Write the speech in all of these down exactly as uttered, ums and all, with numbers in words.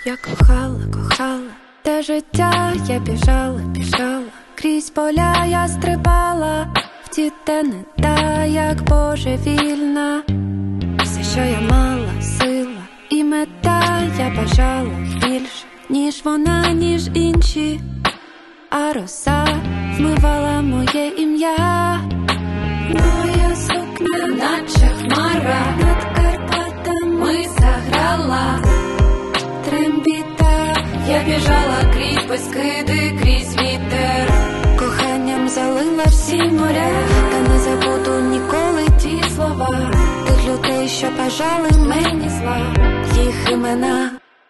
Я кохала, кохала, те життя я біжала, біжала, крізь поля я стрибала, в ті тени та як божевільна. Все, що я мала, сила і мета, я бажала більше, ніж вона, ніж інші. А роса вмивала моє ім'я. Моя сукня, наче хмара, над Карпатами заграла. Трембіта, я біжала крізь безкиди, крізь вітер. Коханням залила всі моря, та не забуду ніколи ті слова тих людей, що бажали мені зла, їх імена.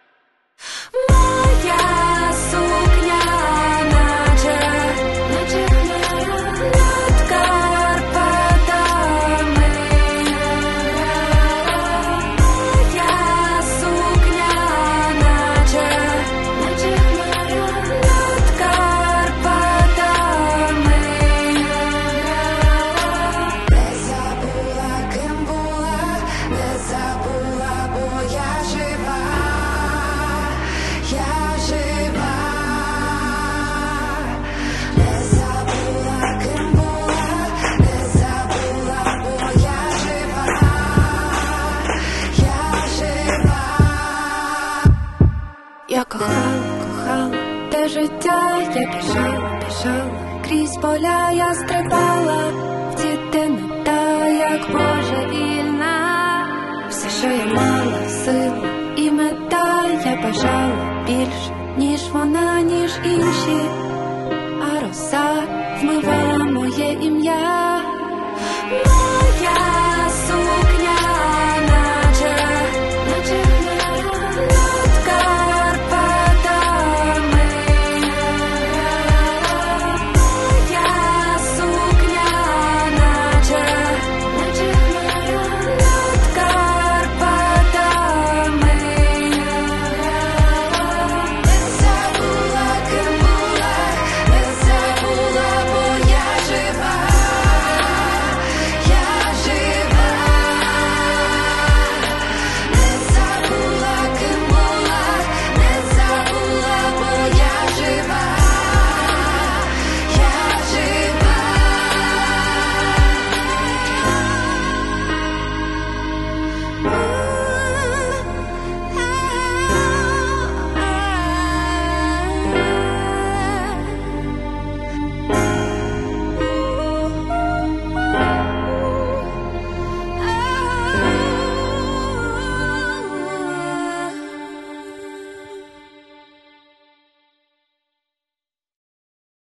Моя сукня, наче, наче хмара, над Карпатами. Моя сукня, наче, наче хмара, над Карпатами. Не забула, ким була, не забула, бо я жива. Я жива, не забула, ким була, не забула, бо я жива, я жива. Я кохала, кохала, те життя я біжала, біжала, крізь поля я стрибала, в ті тени та як божевільна. Все, що я мала, сила і мета, я бажала більше, ніж вона, ніж інші. А роса вмивала моє ім'я. Моя